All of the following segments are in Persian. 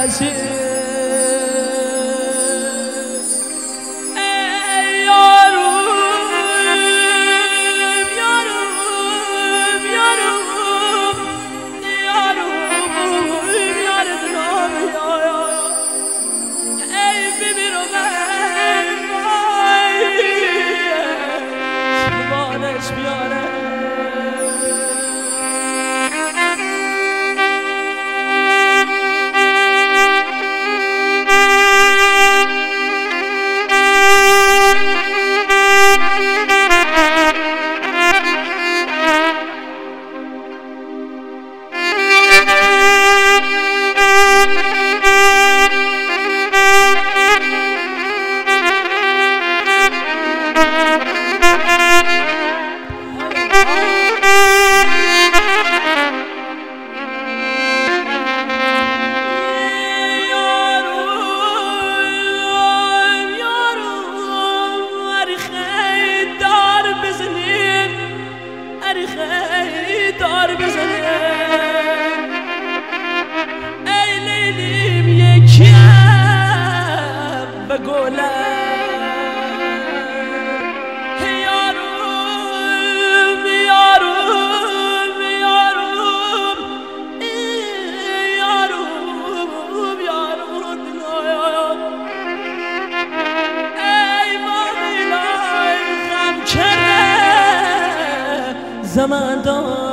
زمان دار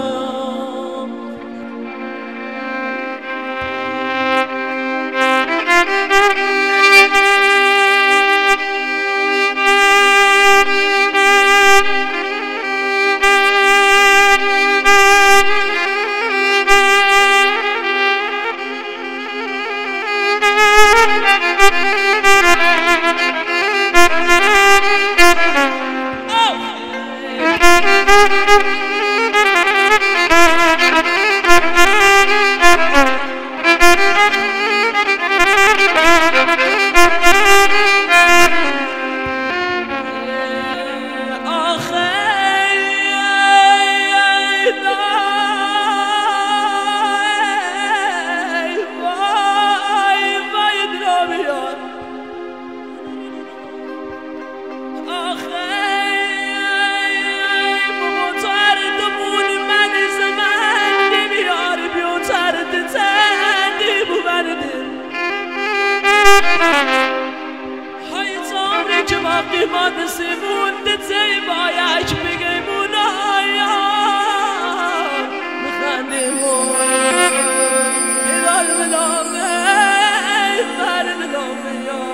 قیمت سیمون دتی بایش بگیمون آیا مخندیمون هلال ملامه بر ملامه یا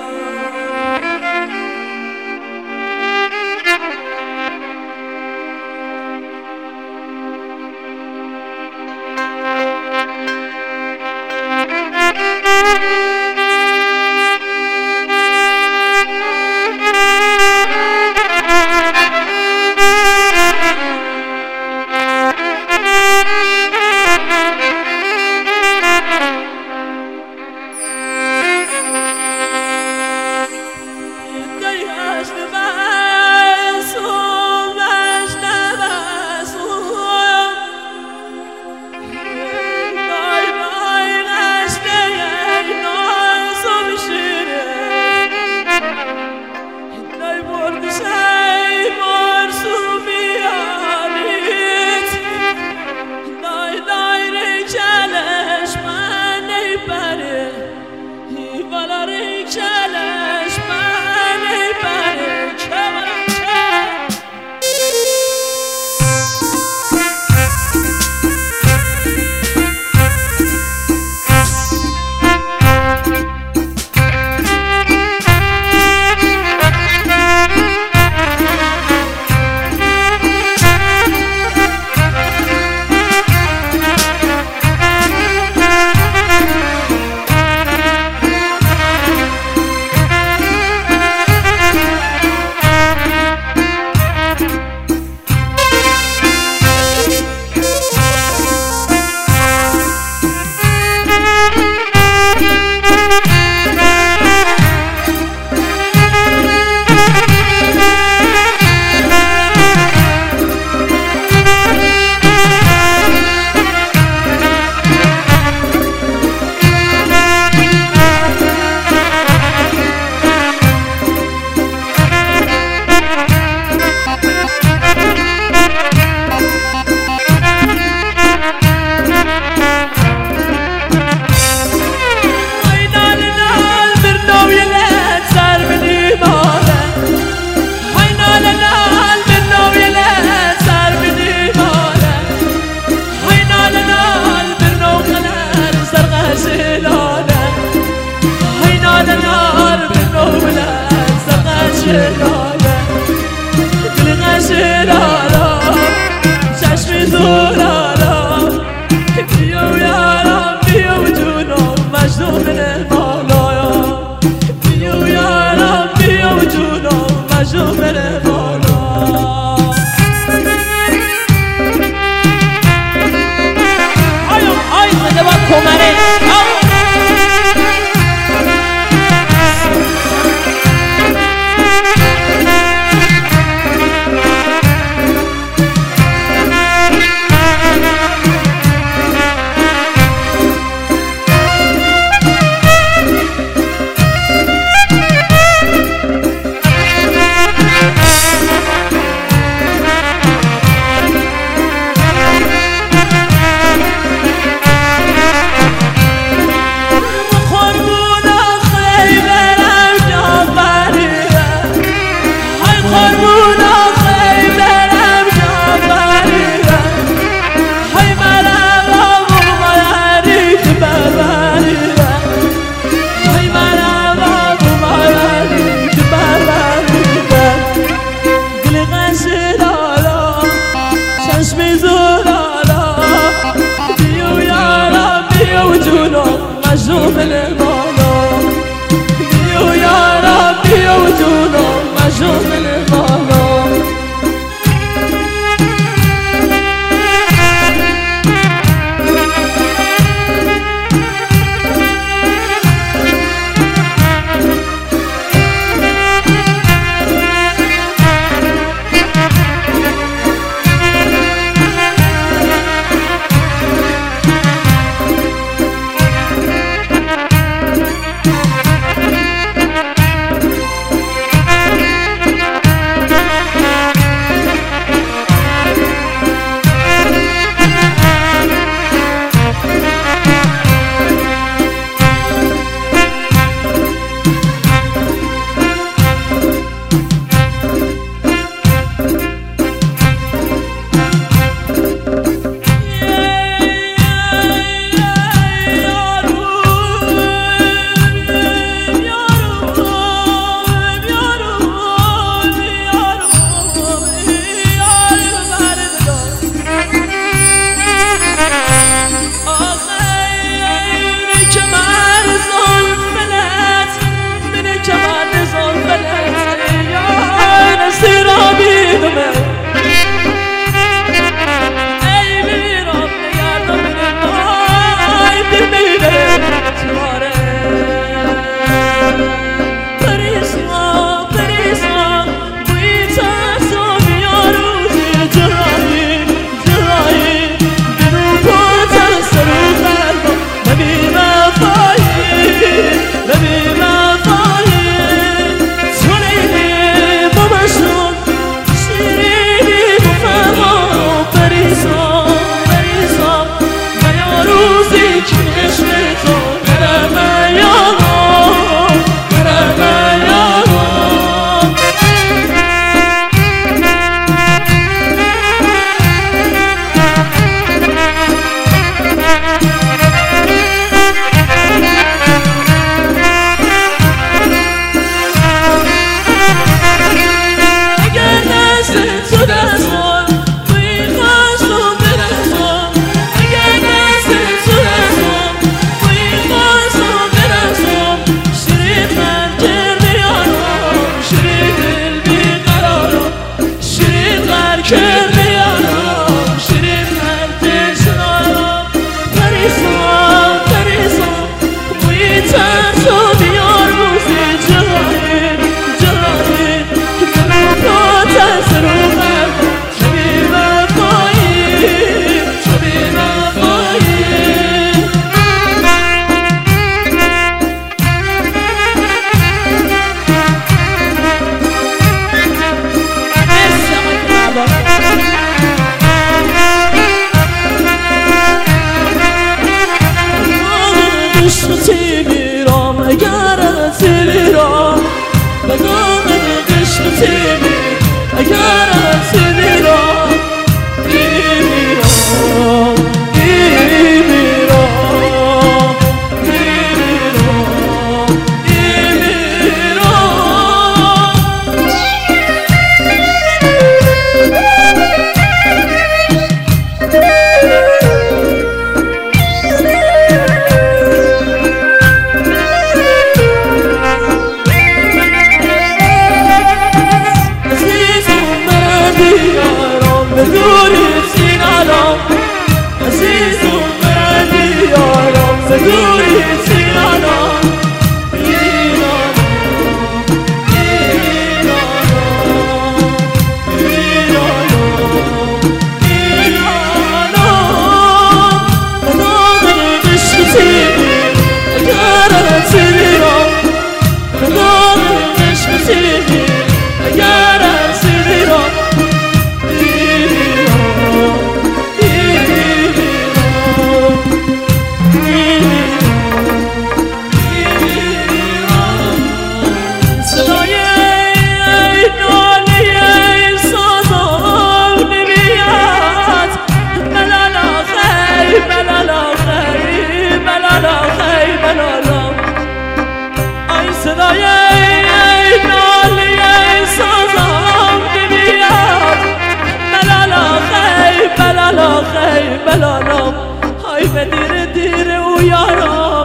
بلالام های به دیر دیر او یارم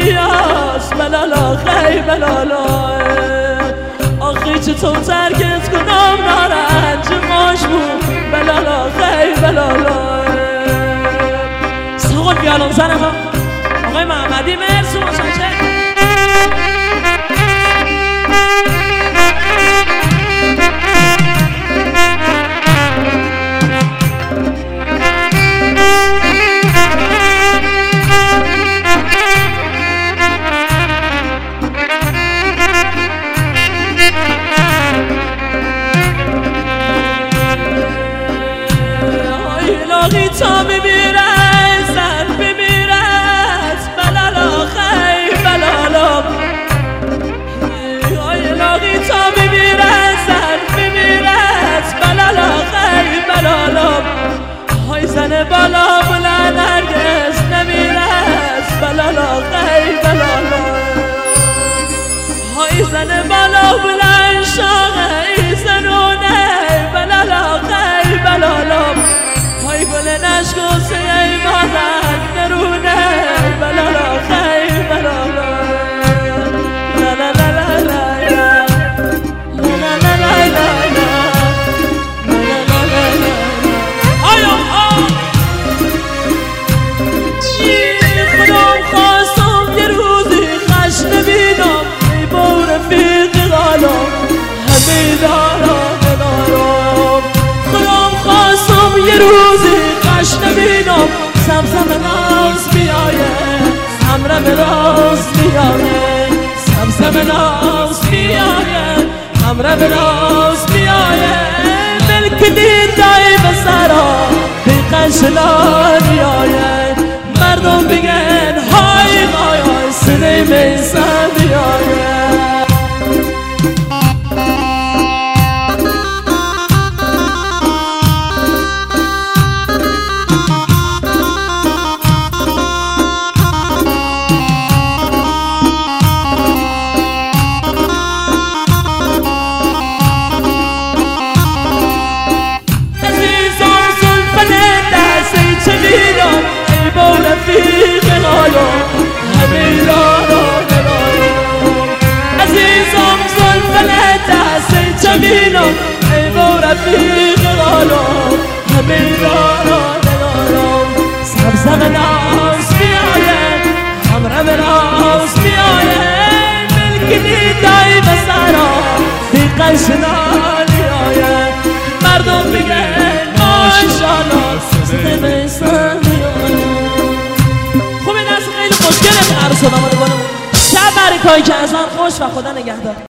نمیاد بلالا خی بلالا آخی چطور ترکت کنم نارنج ماشمون بلالا خی بلالا ساقل بیالام زنم آقای محمدی مرسی مشاشه تا بمیرد زن بمیرد بلالا خی بلالا ای لاغی تا بمیرد زن بمیرد بلالا خی بلالا های زن بالا بلند هرگز نمیرد بلالا خی بلالا های زن بالا بلند شاقه ای زنونه بلالا خی بلالا های گل نشکوسه ای مادر درونه بلالا خی بلالا لا لا لا لا لا لا لا لا لا آیا خودم خواستم یه روزی خش نبینم ای با رفیق غالم همه دارم دارم خودم خواستم یه روزی خش نبینم سمسم ناز بیایه سمره به راز بیایه سمسم ناز بیایه سمره به راز بیایه ملک دید دای به سرا بی قشلا بیایه مردم بگن های های سنه میسن بیایه دقیقا صدا میآید مردم میگن ماشاءالله زمستان میآید. خوبه دست خیلی خوشگله که عروس و داماد گلمون شب برکای که از آن خوش و خدا نگهدار.